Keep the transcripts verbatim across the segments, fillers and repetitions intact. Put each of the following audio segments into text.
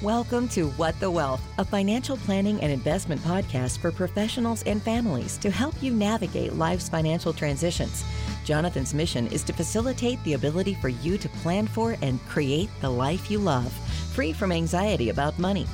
Welcome to What the Wealth, a financial planning and investment podcast for professionals and families to help you navigate life's financial transitions. Jonathan's mission is to facilitate the ability for you to plan for and create the life you love, free from anxiety about money.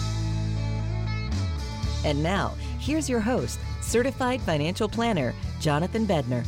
And now, here's your host, certified financial planner, Jonathan Bednar.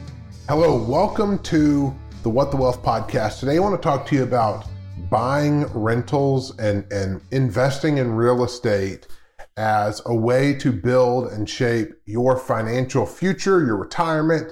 Hello, welcome to the What the Wealth podcast. Today I want to talk to you about buying rentals and, and investing in real estate as a way to build and shape your financial future, your retirement,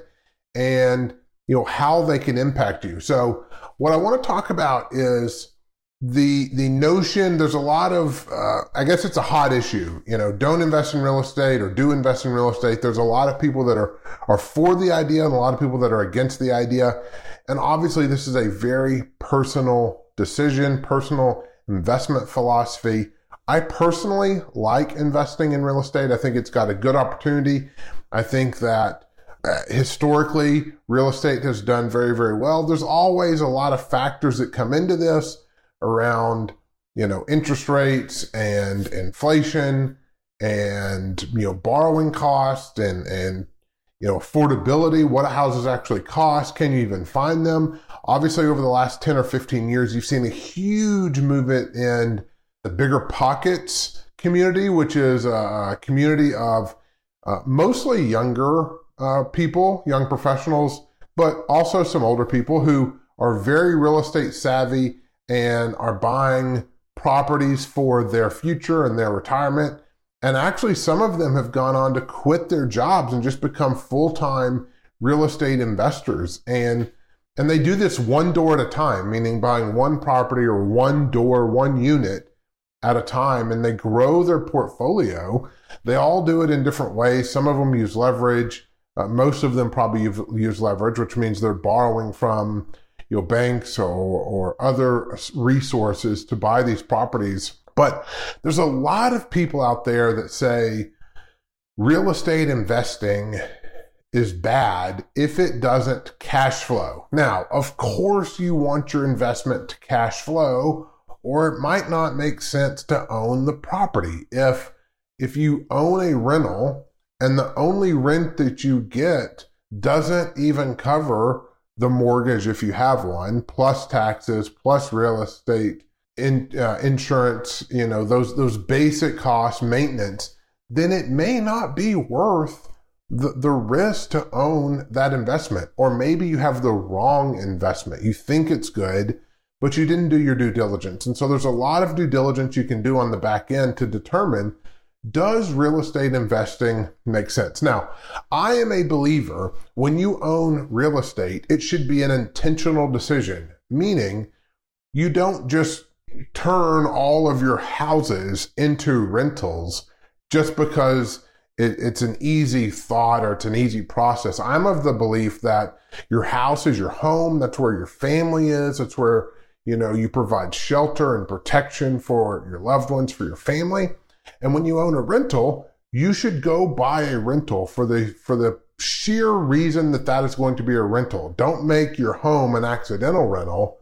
and you know how they can impact you. So what I want to talk about is the the notion, there's a lot of, uh, I guess it's a hot issue, you know, don't invest in real estate or do invest in real estate. There's a lot of people that are, are for the idea and a lot of people that are against the idea. And obviously this is a very personal decision, personal investment philosophy. I personally like investing in real estate. I think it's got a good opportunity. I think that uh, historically, real estate has done very, very well. There's always a lot of factors that come into this around, you know, interest rates and inflation and, you know, borrowing costs and, and, you know, affordability, what houses actually cost. Can you even find them? Obviously, over the last ten or fifteen years, you've seen a huge movement in the Bigger Pockets community, which is a community of uh, mostly younger uh, people, young professionals, but also some older people who are very real estate savvy and are buying properties for their future and their retirement. And actually, some of them have gone on to quit their jobs and just become full-time real estate investors. And And they do this one door at a time, meaning buying one property or one door, one unit at a time, and they grow their portfolio. They all do it in different ways. Some of them use leverage. Uh, most of them probably use leverage, which means they're borrowing from you know, banks or, or other resources to buy these properties. But there's a lot of people out there that say real estate investing is bad if it doesn't cash flow. Now, of course, you want your investment to cash flow, or it might not make sense to own the property. If, if you own a rental and the only rent that you get doesn't even cover the mortgage if you have one, plus taxes, plus real estate, in, uh, insurance, you know, those, those basic costs, maintenance, then it may not be worth the, the risk to own that investment. Or maybe you have the wrong investment. You think it's good, but you didn't do your due diligence. And so there's a lot of due diligence you can do on the back end to determine, does real estate investing make sense? Now, I am a believer when you own real estate, it should be an intentional decision, meaning you don't just turn all of your houses into rentals just because it, it's an easy thought or it's an easy process. I'm of the belief that your house is your home. That's where your family is. That's where, you know, you provide shelter and protection for your loved ones, for your family. And when you own a rental, you should go buy a rental for the, for the sheer reason that that is going to be a rental. Don't make your home an accidental rental.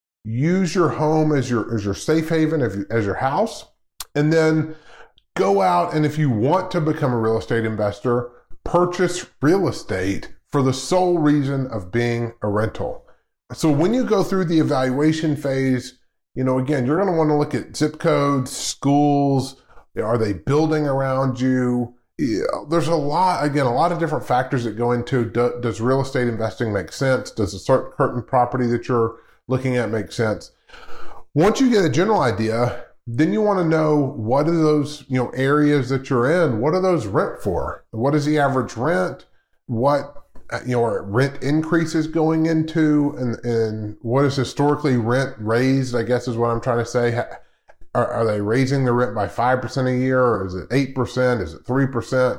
Use your home as your, as your safe haven, as your, as your house, and then go out. And if you want to become a real estate investor, purchase real estate for the sole reason of being a rental. So when you go through the evaluation phase, you know, again, you're going to want to look at zip codes, schools. Are they building around you? Yeah, there's a lot, again, a lot of different factors that go into, do, does real estate investing make sense? Does a certain property that you're looking at make sense? Once you get a general idea, then you want to know, what are those, you know, areas that you're in? What are those rent for? What is the average rent? What, you know, are rent increases going into, and, and what is historically rent raised, I guess is what I'm trying to say. Are, are they raising the rent by five percent a year, or is it eight percent? Is it three percent?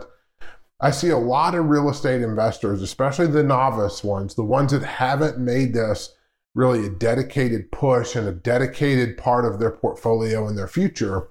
I see a lot of real estate investors, especially the novice ones, the ones that haven't made this really a dedicated push and a dedicated part of their portfolio and their future,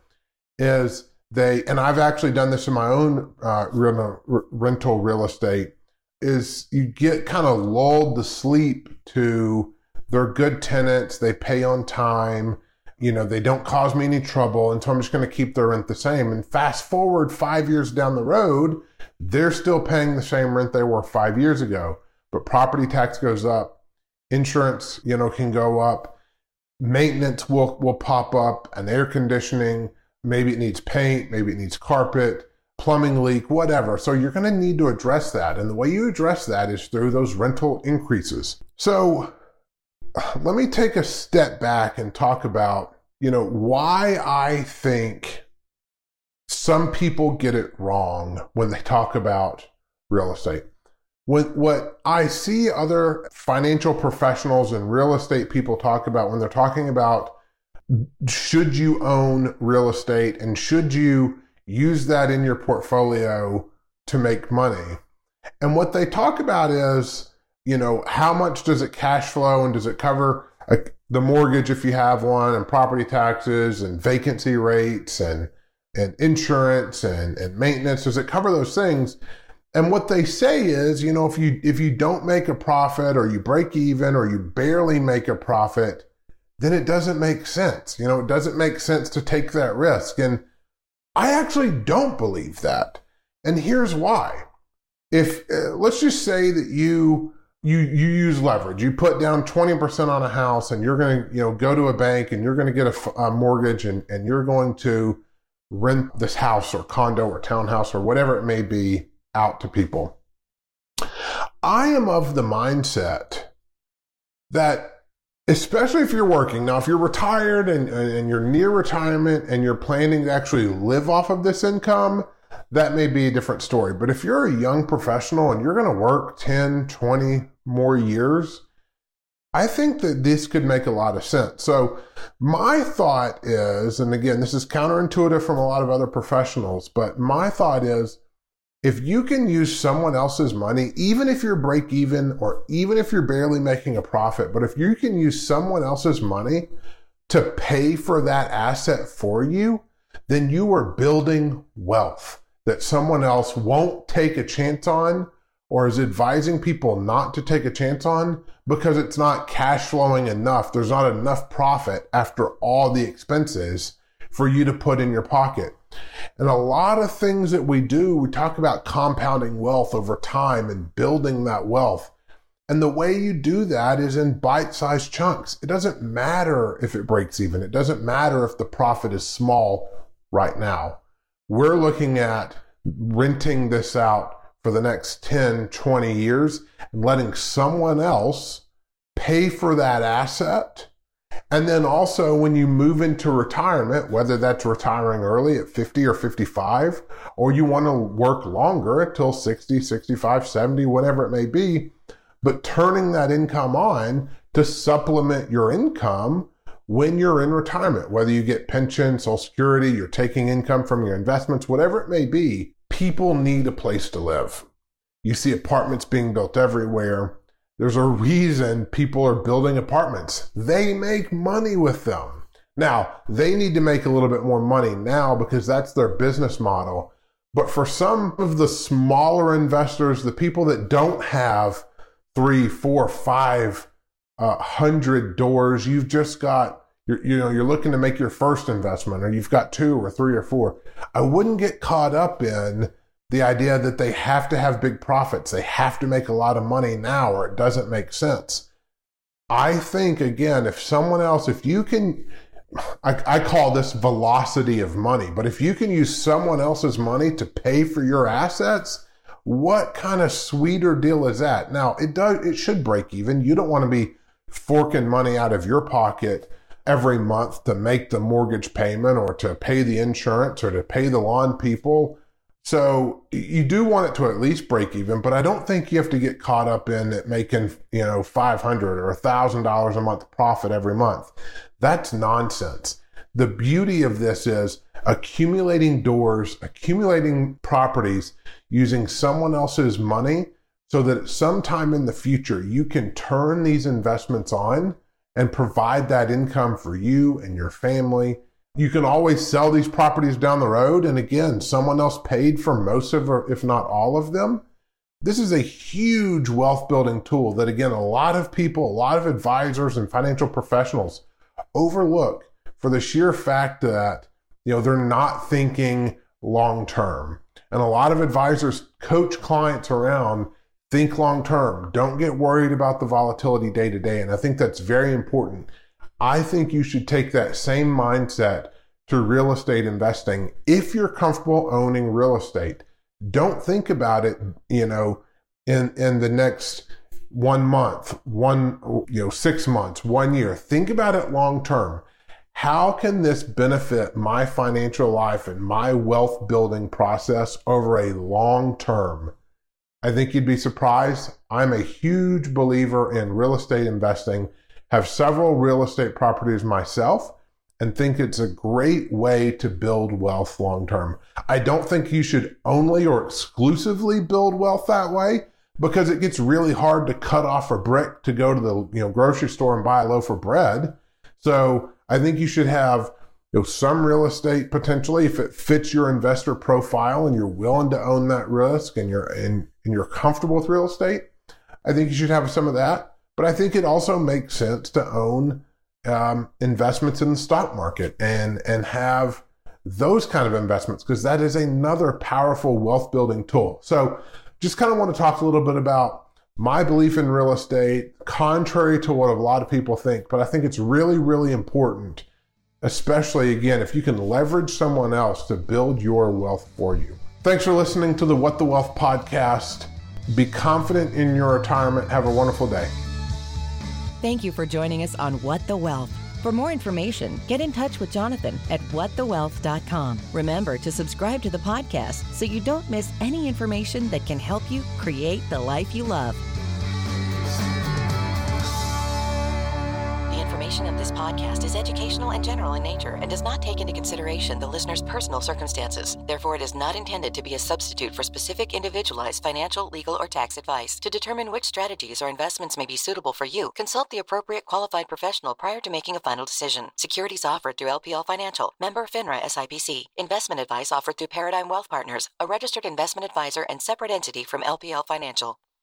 is they, and I've actually done this in my own uh, rental, rental real estate, is you get kind of lulled to sleep to they're good tenants, they pay on time, you know, they don't cause me any trouble, and so I'm just going to keep their rent the same. And fast forward five years down the road, they're still paying the same rent they were five years ago, but property tax goes up, insurance, you know, can go up, maintenance will, will pop up, and air conditioning, maybe it needs paint, maybe it needs carpet, plumbing leak, whatever. So you're going to need to address that. And the way you address that is through those rental increases. So let me take a step back and talk about, you know, why I think some people get it wrong when they talk about real estate. When, what I see other financial professionals and real estate people talk about when they're talking about should you own real estate and should you use that in your portfolio to make money. And what they talk about is, you know, how much does it cash flow and does it cover a, the mortgage if you have one, and property taxes and vacancy rates and and insurance and, and maintenance? Does it cover those things? And what they say is, you know, if you if you don't make a profit or you break even or you barely make a profit, then it doesn't make sense. You know, it doesn't make sense to take that risk. And I actually don't believe that. And here's why. If uh, let's just say that you you you use leverage. You put down twenty percent on a house and you're going to, you know, go to a bank and you're going to get a, a mortgage and, and you're going to rent this house or condo or townhouse or whatever it may be out to people. I am of the mindset that, especially if you're working, now if you're retired and, and you're near retirement and you're planning to actually live off of this income, that may be a different story. But if you're a young professional and you're going to work ten, twenty more years, I think that this could make a lot of sense. So my thought is, and again, this is counterintuitive from a lot of other professionals, but my thought is, if you can use someone else's money, even if you're break even or even if you're barely making a profit, but if you can use someone else's money to pay for that asset for you, then you are building wealth that someone else won't take a chance on or is advising people not to take a chance on because it's not cash flowing enough. There's not enough profit after all the expenses for you to put in your pocket. And a lot of things that we do, we talk about compounding wealth over time and building that wealth. And the way you do that is in bite-sized chunks. It doesn't matter if it breaks even. It doesn't matter if the profit is small right now. We're looking at renting this out for the next ten, twenty years and letting someone else pay for that asset. And then also when you move into retirement, whether that's retiring early at fifty or fifty-five, or you want to work longer until sixty, sixty-five, seventy, whatever it may be, but turning that income on to supplement your income when you're in retirement, whether you get pension, Social Security, you're taking income from your investments, whatever it may be, people need a place to live. You see apartments being built everywhere. There's a reason people are building apartments. They make money with them. Now, they need to make a little bit more money now because that's their business model. But for some of the smaller investors, the people that don't have three, four, five uh, hundred doors, you've just got, you're, you know, you're looking to make your first investment, or you've got two or three or four. I wouldn't get caught up in the idea that they have to have big profits. They have to make a lot of money now or it doesn't make sense. I think, again, if someone else, if you can, I, I call this velocity of money, but if you can use someone else's money to pay for your assets, what kind of sweeter deal is that? Now, it does, it should break even. You don't want to be forking money out of your pocket every month to make the mortgage payment or to pay the insurance or to pay the lawn people. So you do want it to at least break even, but I don't think you have to get caught up in it making, you know, five hundred dollars or one thousand dollars a month profit every month. That's nonsense. The beauty of this is accumulating doors, accumulating properties, using someone else's money so that sometime in the future you can turn these investments on and provide that income for you and your family. You can always sell these properties down the road. And again, someone else paid for most of, or if not all of them. This is a huge wealth building tool that, again, a lot of people, a lot of advisors and financial professionals overlook for the sheer fact that, you know, they're not thinking long term. And a lot of advisors coach clients around think long term. Don't get worried about the volatility day to day. And I think that's very important. I think you should take that same mindset to real estate investing. If you're comfortable owning real estate, don't think about it, you know, in, in the next one month, one, you know, six months, one year. Think about it long term. How can this benefit my financial life and my wealth building process over a long term? I think you'd be surprised. I'm a huge believer in real estate investing, have several real estate properties myself, and think it's a great way to build wealth long term. I don't think you should only or exclusively build wealth that way, because it gets really hard to cut off a brick to go to the you know grocery store and buy a loaf of bread. So I think you should have you know, some real estate potentially if it fits your investor profile and you're willing to own that risk and you're and, and you're comfortable with real estate. I think you should have some of that. But I think it also makes sense to own um, investments in the stock market and and have those kind of investments, because that is another powerful wealth building tool. So just kind of want to talk a little bit about my belief in real estate, contrary to what a lot of people think, but I think it's really, really important, especially, again, if you can leverage someone else to build your wealth for you. Thanks for listening to the What the Wealth podcast. Be confident in your retirement. Have a wonderful day. Thank you for joining us on What the Wealth. For more information, get in touch with Jonathan at what the wealth dot com. Remember to subscribe to the podcast so you don't miss any information that can help you create the life you love. The information of this podcast is educational and general in nature and does not take into consideration the listener's personal circumstances. Therefore, it is not intended to be a substitute for specific individualized financial, legal, or tax advice. To determine which strategies or investments may be suitable for you, consult the appropriate qualified professional prior to making a final decision. Securities offered through L P L Financial, member FINRA S I P C. Investment advice offered through Paradigm Wealth Partners, a registered investment advisor and separate entity from L P L Financial.